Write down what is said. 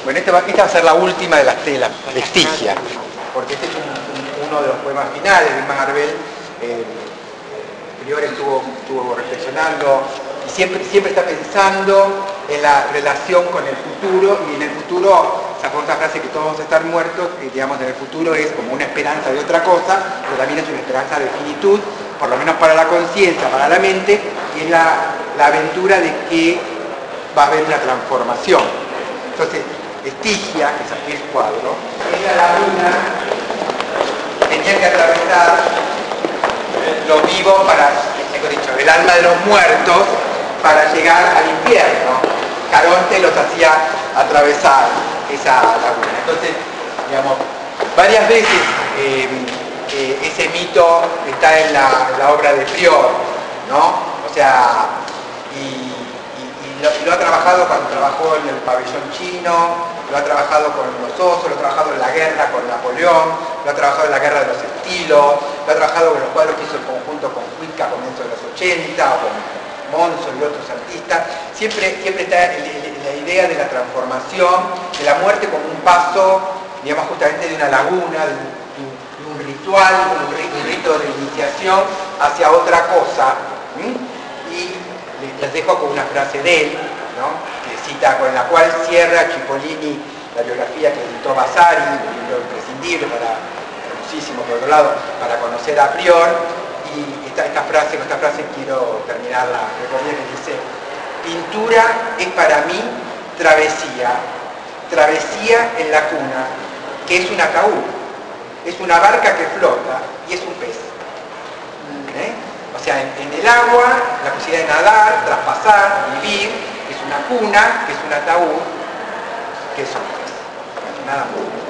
Bueno, esta va a ser la última de las telas, de Estigia, porque este es uno de los poemas finales de Marvel. Prior estuvo reflexionando y siempre está pensando en la relación con el futuro, y en el futuro, esa famosa frase que todos vamos a estar muertos, digamos, en el futuro es como una esperanza de otra cosa, pero también es una esperanza de finitud, por lo menos para la conciencia, para la mente, y es la aventura de que va a haber una transformación. Entonces, Estigia, que es aquí el cuadro, es la laguna, tenía que atravesar los vivos para, mejor dicho, el alma de los muertos para llegar al infierno. Caronte los hacía atravesar esa laguna. Entonces, digamos, varias veces ese mito está en la obra de Prior, ¿no? O sea, y lo ha trabajado cuando trabajó en el pabellón chino, lo ha trabajado con los osos, lo ha trabajado en la guerra con Napoleón, lo ha trabajado en la guerra de los estilos, lo ha trabajado con los cuadros que hizo en conjunto con Cuitca a comienzos de los 80, o con Monzon y otros artistas. Siempre está la idea de la transformación, de la muerte como un paso, digamos, justamente de una laguna, de un ritual, un rito de iniciación hacia otra cosa. Y les dejo con una frase de él, ¿no? Que cita, con la cual cierra Cipollini la biografía que editó Vasari, un libro imprescindible, hermosísimo por otro lado, para conocer a Prior. Y con esta frase quiero terminar la recorrida, que dice: pintura es para mí travesía en la cuna, que es un ataúd, es una barca que flota y es un pez. O sea, en el agua, la posibilidad de nadar, traspasar, vivir, es una cuna, que es un ataúd, que es un pez. Nada más.